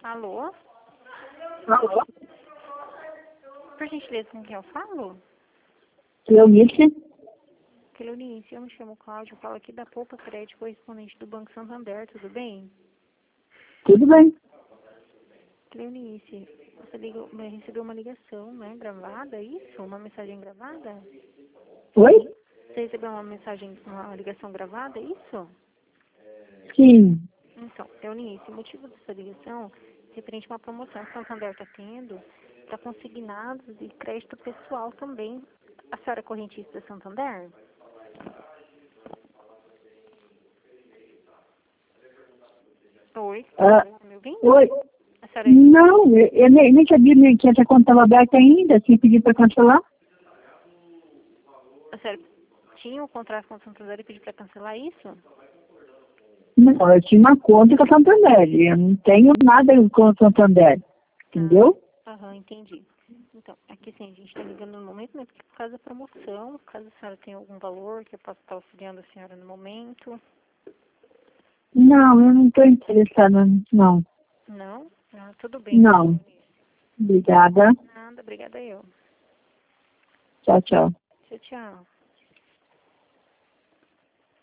Alô? Alô? Por gentileza, com quem eu falo? Cleonice? Cleonice, eu me chamo Cláudio, falo aqui da Poupa Crédito, correspondente do Banco Santander, tudo bem? Tudo bem. Cleonice, você recebeu uma ligação, né, gravada, é isso? Uma mensagem gravada? Oi? Você recebeu uma ligação gravada, é isso? Sim. Então, Cleonice, o motivo dessa ligação é referente a uma promoção que o Santander está tendo para consignados e crédito pessoal também. A senhora é correntista da Santander? Oi, Ah, tá me ouvindo? oi? A senhora, Não, eu nem sabia que essa conta estava aberta ainda, assim, pedi para cancelar. a senhora tinha um contrato com o Santander e pediu para cancelar isso? Não, eu tinha uma conta com a Santander, eu não tenho nada com a Santander, entendeu? Aham, entendi. Então, aqui sim, a gente está ligando no momento, né, porque por causa da promoção, caso a senhora tenha algum valor que eu possa estar auxiliando a senhora no momento. Não, eu não estou interessada, não. Não? Ah, tudo bem. Não. Obrigada. Nada, obrigada eu. Tchau, tchau. Tchau, tchau.